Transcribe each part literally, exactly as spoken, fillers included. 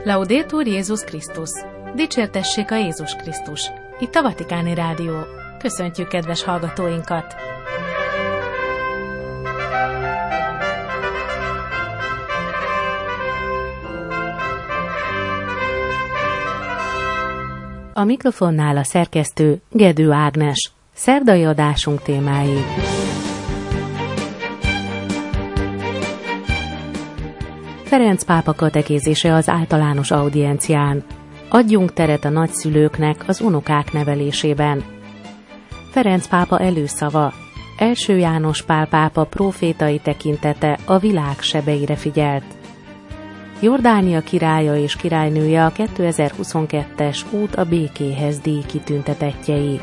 Laudetur Jézus Krisztus! Dicsértessék a Jézus Krisztus! Itt a Vatikáni Rádió. Köszöntjük kedves hallgatóinkat! A mikrofonnál a szerkesztő Gedő Ágnes. Szerdai adásunk témái. Ferenc pápa katekézise az általános audiencián. Adjunk teret a nagyszülőknek az unokák nevelésében. Ferenc pápa előszava. Első János Pál pápa prófétai tekintete a világ sebeire figyelt. Jordánia királya és királynője a kétezer-huszonkettes Út a békéhez díj kitüntetettjei.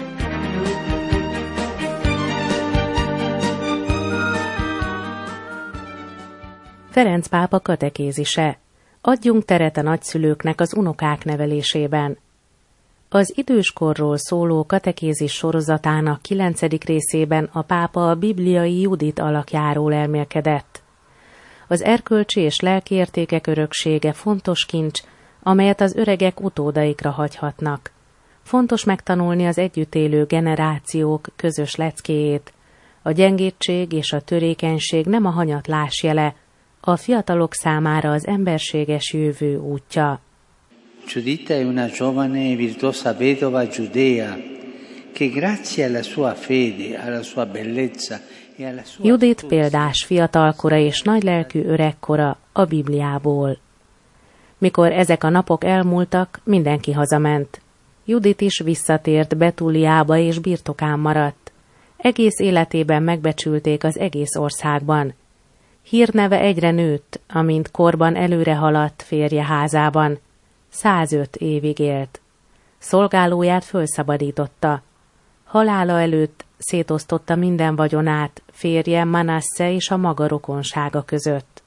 Ferenc pápa katekézise. Adjunk teret a nagyszülőknek az unokák nevelésében. Az időskorról szóló katekézis sorozatának kilencedik részében a pápa a bibliai Judit alakjáról elmélkedett. Az erkölcsi és lelki értékek öröksége fontos kincs, amelyet az öregek utódaikra hagyhatnak. Fontos megtanulni az együtt élő generációk közös leckéjét. A gyengétség és a törékenység nem a hanyatlás jele, a fiatalok számára az emberséges jövő útja. Giuditta è una giovane e virtuosa vedova giudea che grazie alla sua fede, alla sua bellezza e alla sua Judit példás fiatalkora és nagylelkű öregkora a Bibliából. Mikor ezek a napok elmúltak, mindenki hazament. Judit is visszatért Betúliába és birtokán maradt. Egész életében megbecsülték az egész országban. Hírneve egyre nőtt, amint korban előre haladt férje házában. százöt évig élt. Szolgálóját fölszabadította. Halála előtt szétosztotta minden vagyonát férje Manasse és a maga rokonsága között.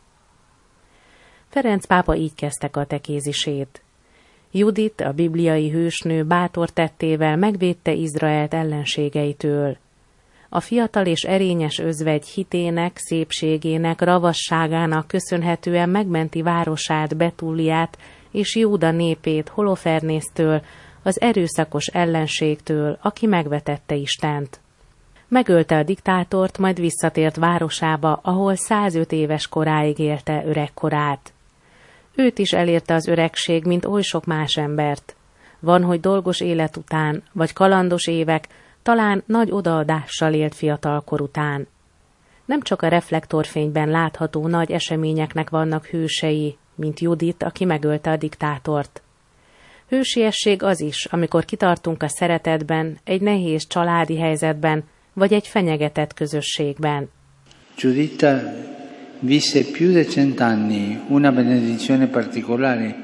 Ferenc pápa így kezdte katekézisét. Judit, a bibliai hősnő bátor tettével megvédte Izraelt ellenségeitől. A fiatal és erényes özvegy hitének, szépségének, ravasságának köszönhetően megmenti városát, Betúliát és Júda népét Holofernésztől, az erőszakos ellenségtől, aki megvetette Istent. Megölte a diktátort, majd visszatért városába, ahol százöt éves koráig élte öregkorát. Őt is elérte az öregség, mint oly sok más embert. Van, hogy dolgos élet után, vagy kalandos évek, talán nagy odaadással élt fiatalkor után. Nem csak a reflektorfényben látható nagy eseményeknek vannak hősei, mint Judit, aki megölte a diktátort. Hősiesség az is, amikor kitartunk a szeretetben, egy nehéz családi helyzetben, vagy egy fenyegetett közösségben. Giuditta visse più di cent'anni, una benedizione particolare.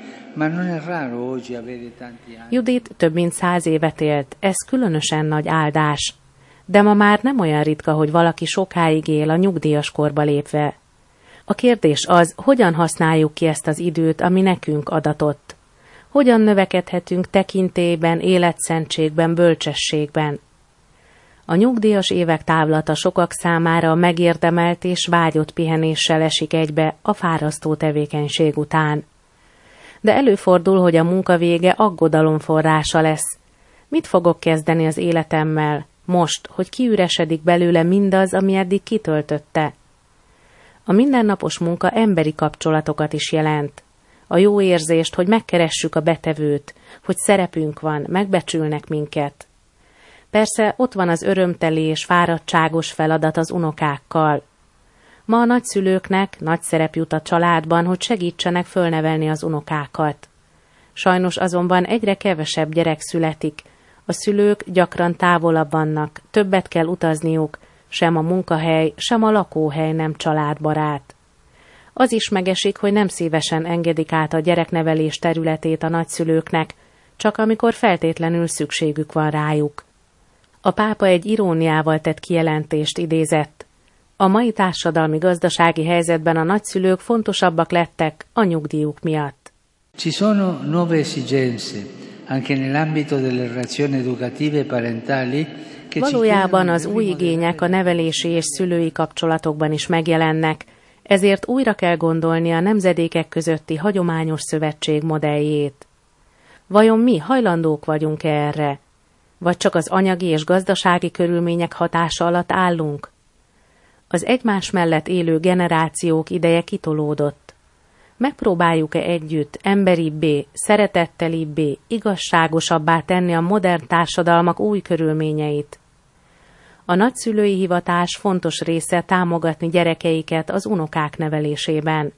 Judit több mint száz évet élt, ez különösen nagy áldás. De ma már nem olyan ritka, hogy valaki sokáig él a nyugdíjas korba lépve. A kérdés az, hogyan használjuk ki ezt az időt, ami nekünk adatott. Hogyan növekedhetünk tekintélyben, életszentségben, bölcsességben. A nyugdíjas évek távlata sokak számára megérdemelt és vágyott pihenéssel esik egybe a fárasztó tevékenység után. De előfordul, hogy a munka vége aggodalom forrása lesz. Mit fogok kezdeni az életemmel, most, hogy kiüresedik belőle mindaz, ami eddig kitöltötte? A mindennapos munka emberi kapcsolatokat is jelent. A jó érzést, hogy megkeressük a betevőt, hogy szerepünk van, megbecsülnek minket. Persze ott van az örömteli és fáradtságos feladat az unokákkal. Ma a nagyszülőknek nagy szerep jut a családban, hogy segítsenek fölnevelni az unokákat. Sajnos azonban egyre kevesebb gyerek születik, a szülők gyakran távolabb vannak, többet kell utazniuk, sem a munkahely, sem a lakóhely nem családbarát. Az is megesik, hogy nem szívesen engedik át a gyereknevelés területét a nagyszülőknek, csak amikor feltétlenül szükségük van rájuk. A pápa egy iróniával tett kijelentést idézett. A mai társadalmi-gazdasági helyzetben a nagyszülők fontosabbak lettek a nyugdíjuk miatt. Ci sono nuove esigenze, anche nell'ambito delle relazioni educative e parentali. Valójában az új igények a nevelési és szülői kapcsolatokban is megjelennek, Ezért újra kell gondolni a nemzedékek közötti hagyományos szövetség modelljét. Vajon mi hajlandók vagyunk erre? Vagy csak az anyagi és gazdasági körülmények hatása alatt állunk? Az egymás mellett élő generációk ideje kitolódott. Megpróbáljuk-e együtt emberibbé, szeretettelibbé, igazságosabbá tenni a modern társadalmak új körülményeit? A nagyszülői hivatás fontos része támogatni gyerekeiket az unokák nevelésében.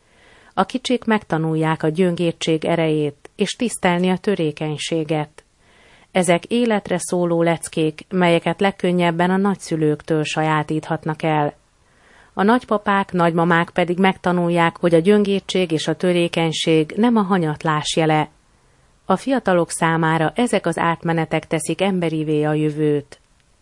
A kicsik megtanulják a gyöngétség erejét és tisztelni a törékenységet. Ezek életre szóló leckék, melyeket legkönnyebben a nagyszülőktől sajátíthatnak el. A nagypapák, nagymamák pedig megtanulják, hogy a gyöngétség és a törékenység nem a hanyatlás jele. A fiatalok számára ezek az átmenetek teszik emberivé a jövőt.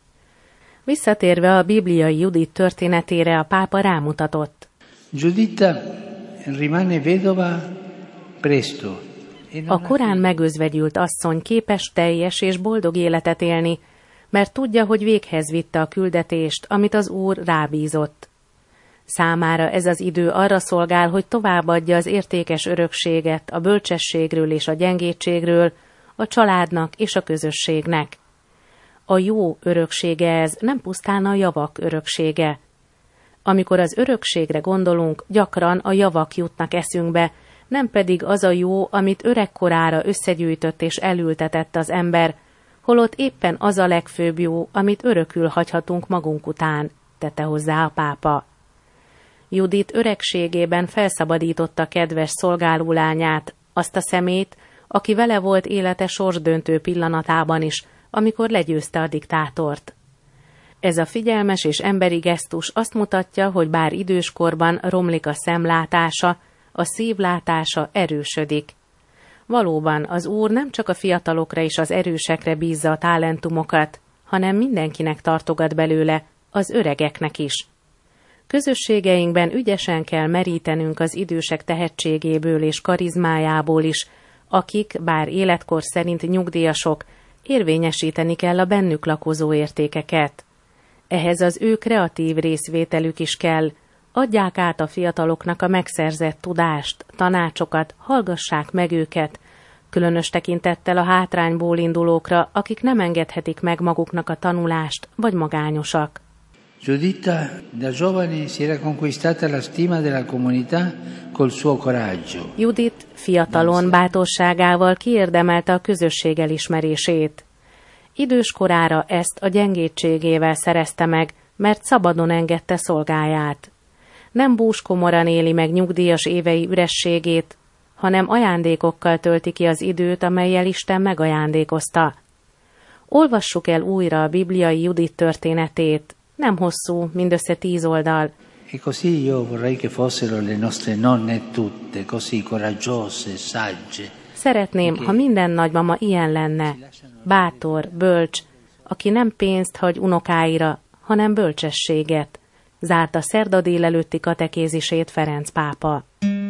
Visszatérve a bibliai Judit történetére, a pápa rámutatott. Giuditta rimane vedova presto. A korán megözvegyült asszony képes teljes és boldog életet élni, mert tudja, hogy véghez vitte a küldetést, amit az Úr rábízott. Számára ez az idő arra szolgál, hogy továbbadja az értékes örökséget a bölcsességről és a gyengétségről a családnak és a közösségnek. A jó öröksége ez, nem pusztán a javak öröksége. Amikor az örökségre gondolunk, gyakran a javak jutnak eszünkbe, nem pedig az a jó, amit öregkorára összegyűjtött és elültetett az ember, holott éppen az a legfőbb jó, amit örökül hagyhatunk magunk után, tette hozzá a pápa. Judit öregségében felszabadította kedves szolgálólányát, azt a szemét, aki vele volt élete sorsdöntő pillanatában is, amikor legyőzte a diktátort. Ez a figyelmes és emberi gesztus azt mutatja, hogy bár időskorban romlik a szemlátása, a szívlátása erősödik. Valóban az Úr nem csak a fiatalokra és az erősekre bízza a talentumokat, hanem mindenkinek tartogat belőle, az öregeknek is. Közösségeinkben ügyesen kell merítenünk az idősek tehetségéből és karizmájából is, akik, bár életkor szerint nyugdíjasok, érvényesíteni kell a bennük lakozó értékeket. Ehhez az ő kreatív részvételük is kell, adják át a fiataloknak a megszerzett tudást, tanácsokat, hallgassák meg őket, különös tekintettel a hátrányból indulókra, akik nem engedhetik meg maguknak a tanulást, vagy magányosak. Giuditta da giovane si era conquistata la stima della comunità col suo coraggio. Judit fiatalon bátorságával kiérdemelte a közösség elismerését. Idős korára ezt a gyengétségével szerezte meg, mert szabadon engedte szolgáját. Nem búskomoran éli meg nyugdíjas évei ürességét, hanem ajándékokkal tölti ki az időt, amellyel Isten megajándékozta. Olvassuk el újra a bibliai Judit történetét, nem hosszú, mindössze tíz oldal. E così io vorrei che fossero le nostre nonne tutte così coraggiose, sagge. Szeretném, ha minden nagymama ilyen lenne, bátor, bölcs, aki nem pénzt hagy unokáira, hanem bölcsességet, zárta szerda délelőtti katekézisét Ferenc pápa.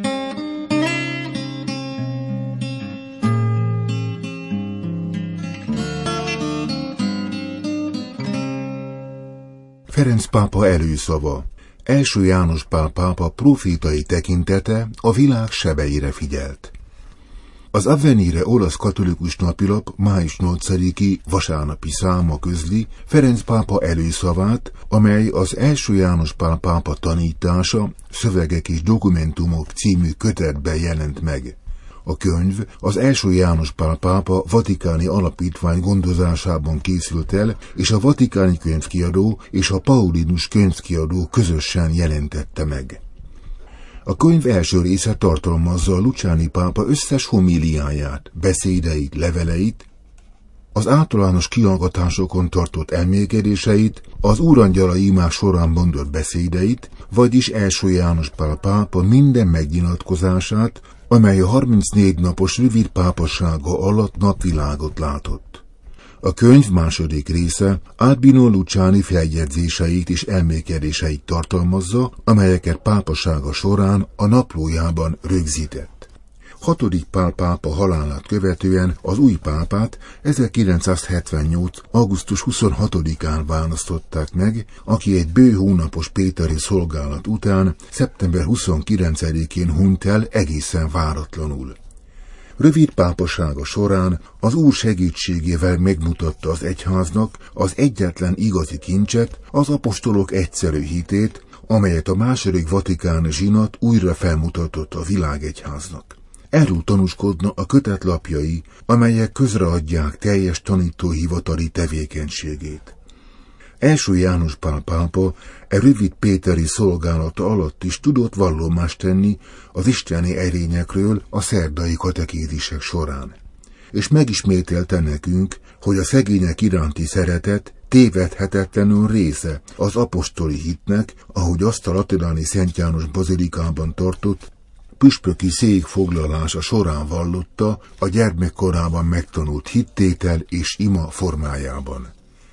Ferenc pápa előszava. Első János Pál pápa profétai tekintete a világ sebeire figyelt. Az Avvenire olasz katolikus napilap május nyolcadiki vasárnapi száma közli Ferenc pápa előszavát, amely az Első János Pál pápa tanítása, szövegek és dokumentumok című kötetben jelent meg. A könyv az Első János Pál pápa vatikáni alapítvány gondozásában készült el, és a Vatikáni Könyvkiadó és a Paulinus Könyvkiadó közösen jelentette meg. A könyv első része tartalmazza a Luciani pápa összes homíliáját, beszédeit, leveleit, az általános kihallgatásokon tartott elmélkedéseit, az úrangyala imák során mondott beszédeit, vagyis Első János Pál pápa minden megnyilatkozását, amely a harmincnégy napos rövid pápassága alatt napvilágot látott. A könyv második része Albino Luciani feljegyzéseit és elmélkedéseit tartalmazza, amelyeket pápasága során a naplójában rögzített. hatodik Pál pápa halálát követően az új pápát ezerkilencszázhetvennyolc. augusztus huszonhatodikán választották meg, aki egy bő hónapos péteri szolgálat után szeptember huszonkilencedikén hunyt el egészen váratlanul. Rövid pápasága során az Úr segítségével megmutatta az egyháznak az egyetlen igazi kincset, az apostolok egyszerű hitét, amelyet a második vatikáni zsinat újra felmutatott a világegyháznak. Erről tanúskodna a kötetlapjai, amelyek közreadják teljes tanítóhivatali tevékenységét. Első János Pál pápa e rövid péteri szolgálata alatt is tudott vallomást tenni az isteni erényekről a szerdai katekézisek során. És megismételte nekünk, hogy a szegények iránti szeretet tévedhetetlenül része az apostoli hitnek, ahogy azt a lateráni Szent János bazilikában tartott püspöki székfoglalása során vallotta a gyermekkorában megtanult hittétel és ima formájában.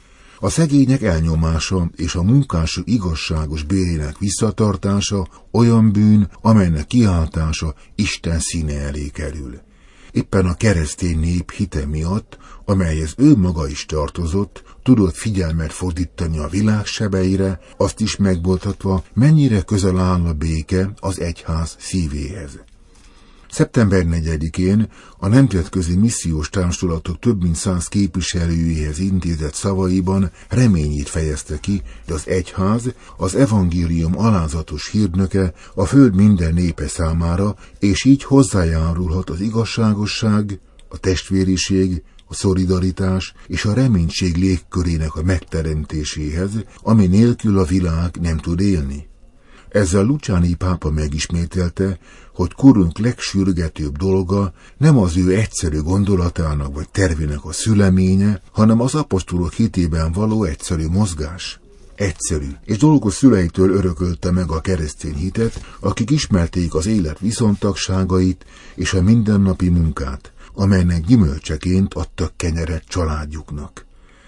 A szegények elnyomása és a munkások igazságos bérének visszatartása olyan bűn, amelynek kiáltása Isten színe elé kerül. Éppen a keresztény nép hite miatt, amelyhez ő maga is tartozott, tudott figyelmet fordítani a világ sebeire, azt is megboltatva, mennyire közel áll a béke az egyház szívéhez. szeptember negyedikén a nemzetközi missziós társulatok több mint száz képviselőjéhez intézett szavaiban reményét fejezte ki, hogy az egyház, az evangélium alázatos hírnöke a föld minden népe számára, és így hozzájárulhat az igazságosság, a testvériség, a szolidaritás és a reménység légkörének a megteremtéséhez, ami nélkül a világ nem tud élni. Ezzel Luciani pápa megismételte, hogy korunk legsürgetőbb dolga nem az ő egyszerű gondolatának vagy tervének a szüleménye, hanem az apostolok hitében való egyszerű mozgás. Egyszerű, és dolgos szüleitől örökölte meg a keresztény hitet, akik ismerték az élet viszontagságait és a mindennapi munkát, amelynek gyümölcseként adtak kenyeret családjuknak.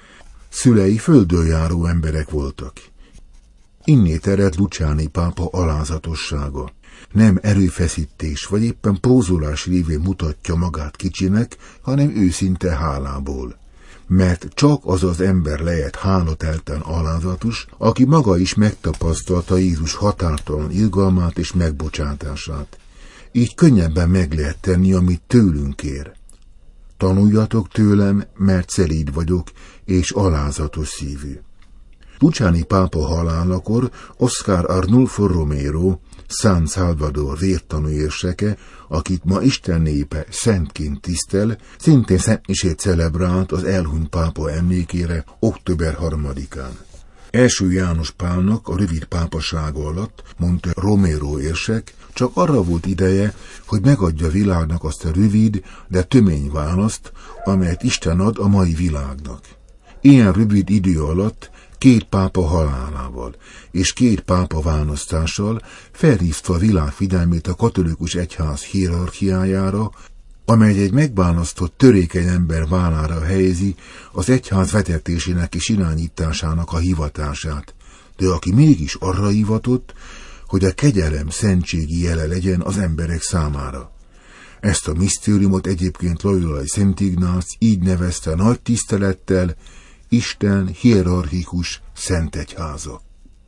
Szülei földön járó emberek voltak. Innét ered Luciani pápa alázatossága. Nem erőfeszítés vagy éppen pózolás révén mutatja magát kicsinek, hanem őszinte hálából. Mert csak az az ember lehet hálatelten alázatos, aki maga is megtapasztalta Jézus határtalan irgalmát és megbocsátását. Így könnyebben meg lehet tenni, amit tőlünk kér. Tanuljatok tőlem, mert szelíd vagyok, és alázatos szívű. Luciani pápa halálakor Oscar Arnulfo Romero, San Salvador vértanú érseke, akit ma Isten népe szentként tisztel, szintén szentmisét celebrált az elhunyt pápa emlékére október harmadikán. Első János Pálnak a rövid pápasága alatt, mondta Romero érsek, csak arra volt ideje, hogy megadja a világnak azt a rövid, de tömény választ, amelyet Isten ad a mai világnak. Ilyen rövid idő alatt két pápa halálával és két pápa választással felhívta a világ figyelmét a katolikus egyház hierarchiájára, amely egy megválasztott törékeny ember vállára helyezi az egyház vezetésének és irányításának a hivatását, de aki mégis arra hivatott, hogy a kegyelem szentségi jele legyen az emberek számára. Ezt a misztériumot egyébként Loyolai Szent Ignác így nevezte nagy tisztelettel Isten hierarchikus szent egyháza.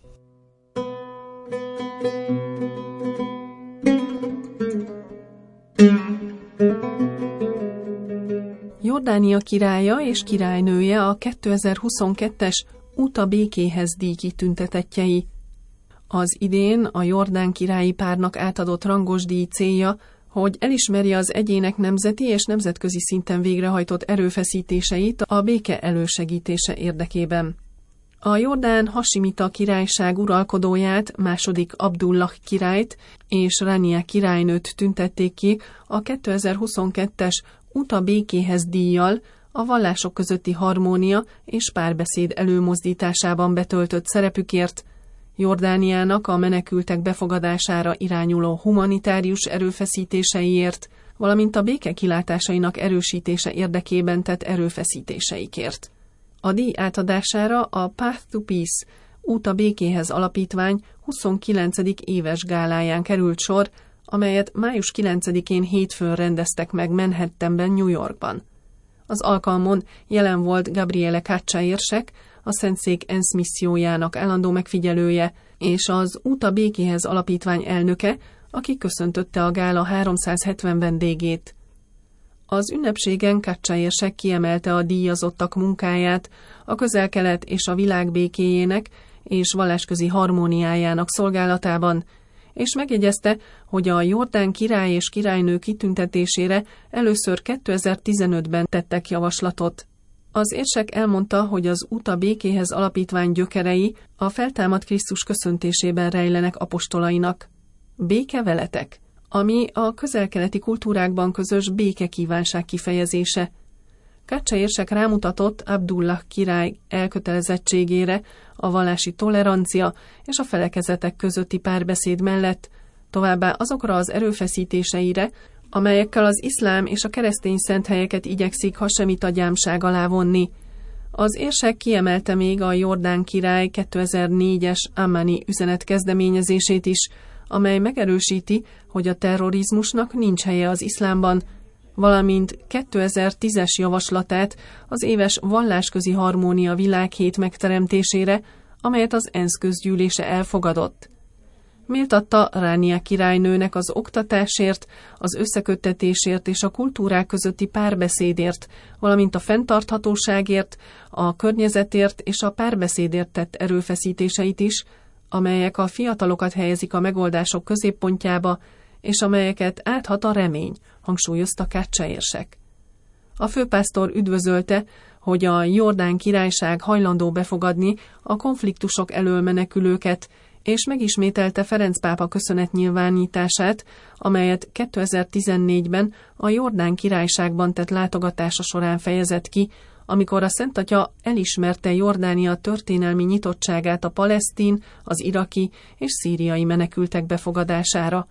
Jordánia királya és királynője a kétezer-huszonkettes Út a békéhez díj kitüntetettjei. Az idén a jordán királyi párnak átadott rangos díj célja, hogy elismerje az egyének nemzeti és nemzetközi szinten végrehajtott erőfeszítéseit a béke elősegítése érdekében. A jordán hasimita királyság uralkodóját, második Abdullah királyt és Rania királynőt tüntették ki a kétezer-huszonkettes Út a békéhez díjjal a vallások közötti harmónia és párbeszéd előmozdításában betöltött szerepükért, Jordániának a menekültek befogadására irányuló humanitárius erőfeszítéseiért, valamint a béke kilátásainak erősítése érdekében tett erőfeszítéseikért. A díj átadására a Path to Peace Út a békéhez alapítvány huszonkilencedik éves gáláján került sor amelyet május kilencedikén hétfőn rendeztek meg Manhattanben, New Yorkban. Az alkalmon jelen volt Gabriele Caccia érsek, a Szentszék ENSZ missziójának állandó megfigyelője, és az Út a békéhez alapítvány elnöke, aki köszöntötte a gála háromszázhetven vendégét. Az ünnepségen Caccia érsek kiemelte a díjazottak munkáját a Közel-Kelet és a világ békéjének és vallásközi harmóniájának szolgálatában, és megjegyezte, hogy a Jordán király és királynő kitüntetésére először kétezer-tizenötben tettek javaslatot. Az érsek elmondta, hogy az Út a békéhez alapítvány gyökerei a feltámadt Krisztus köszöntésében rejlenek apostolainak. Béke veletek, ami a közel-keleti kultúrákban közös békekívánság kifejezése. Caccia érsek rámutatott Abdullah király elkötelezettségére a vallási tolerancia és a felekezetek közötti párbeszéd mellett, továbbá azokra az erőfeszítéseire, amelyekkel az iszlám és a keresztény szenthelyeket igyekszik hasemita gyámság alá vonni. Az érsek kiemelte még a Jordán király kétezer-négyes Ammani üzenet kezdeményezését is, amely megerősíti, hogy a terrorizmusnak nincs helye az iszlámban, valamint kétezer-tízes javaslatát az éves vallásközi harmónia világhét megteremtésére, amelyet az ENSZ közgyűlése elfogadott. Méltatta Ránia királynőnek az oktatásért, az összeköttetésért és a kultúrák közötti párbeszédért, valamint a fenntarthatóságért, a környezetért és a párbeszédért tett erőfeszítéseit is, amelyek a fiatalokat helyezik a megoldások középpontjába, és amelyeket áthat a remény, hangsúlyozta Caccia érsek. A főpásztor üdvözölte, hogy a Jordán királyság hajlandó befogadni a konfliktusok elől menekülőket, és megismételte Ferenc pápa köszönetnyilvánítását, amelyet kétezer-tizennégyben a Jordán királyságban tett látogatása során fejezett ki, amikor a Szent Atya elismerte Jordánia történelmi nyitottságát a palesztin, az iraki és szíriai menekültek befogadására.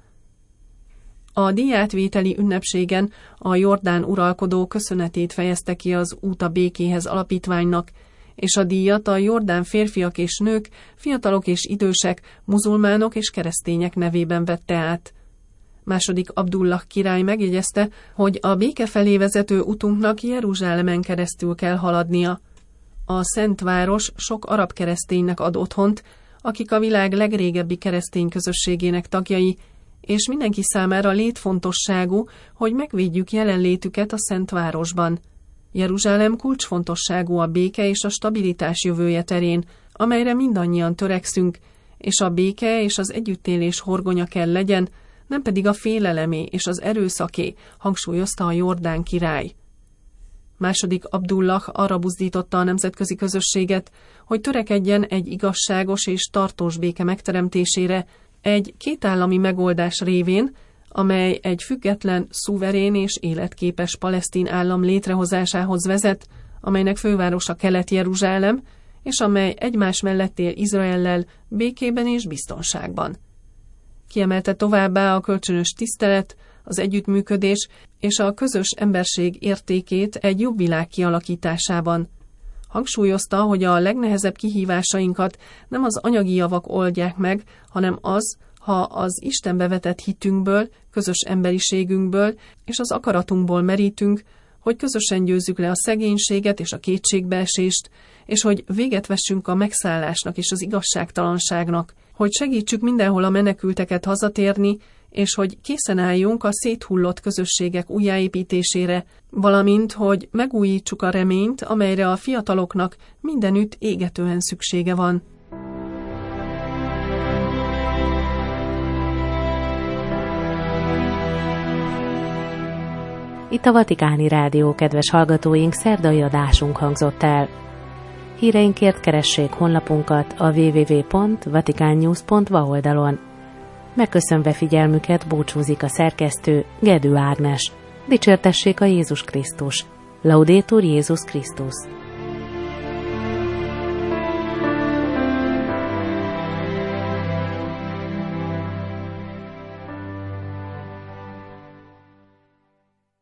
A díjátvételi ünnepségen a Jordán uralkodó köszönetét fejezte ki az Út a békéhez alapítványnak, és a díjat a jordán férfiak és nők, fiatalok és idősek, muzulmánok és keresztények nevében vette át. Második Abdullah király megjegyezte, hogy a béke felé vezető utunknak Jeruzsálemen keresztül kell haladnia. A Szent Város sok arab kereszténynek ad otthont, akik a világ legrégebbi keresztény közösségének tagjai, és mindenki számára létfontosságú, hogy megvédjük jelenlétüket a Szent Városban. Jeruzsálem kulcsfontosságú a béke és a stabilitás jövője terén, amelyre mindannyian törekszünk, és a béke és az együttélés horgonya kell legyen, nem pedig a félelemé és az erőszaké, hangsúlyozta a Jordán király. Második Abdullah arra buzdította a nemzetközi közösséget, hogy törekedjen egy igazságos és tartós béke megteremtésére, egy kétállami megoldás révén, amely egy független, szuverén és életképes palesztin állam létrehozásához vezet, amelynek fővárosa Kelet-Jeruzsálem, és amely egymás mellett él Izraellel békében és biztonságban. Kiemelte továbbá a kölcsönös tisztelet, az együttműködés és a közös emberség értékét egy jobb világ kialakításában. Hangsúlyozta, hogy a legnehezebb kihívásainkat nem az anyagi javak oldják meg, hanem az, ha az Istenbe vetett hitünkből, közös emberiségünkből és az akaratunkból merítünk, hogy közösen győzzük le a szegénységet és a kétségbeesést, és hogy véget vessünk a megszállásnak és az igazságtalanságnak, hogy segítsük mindenhol a menekülteket hazatérni, és hogy készen álljunk a széthullott közösségek újjáépítésére, valamint, hogy megújítsuk a reményt, amelyre a fiataloknak mindenütt égetően szüksége van. Itt a Vatikáni Rádió, kedves hallgatóink, szerdai adásunk hangzott el. Híreinkért keressék honlapunkat a double-u double-u double-u pont vaticannews pont va oldalon. Megköszönve figyelmüket búcsúzik a szerkesztő, Gedő Ágnes. Dicsértessék a Jézus Krisztus. Laudetur Jézus Krisztus.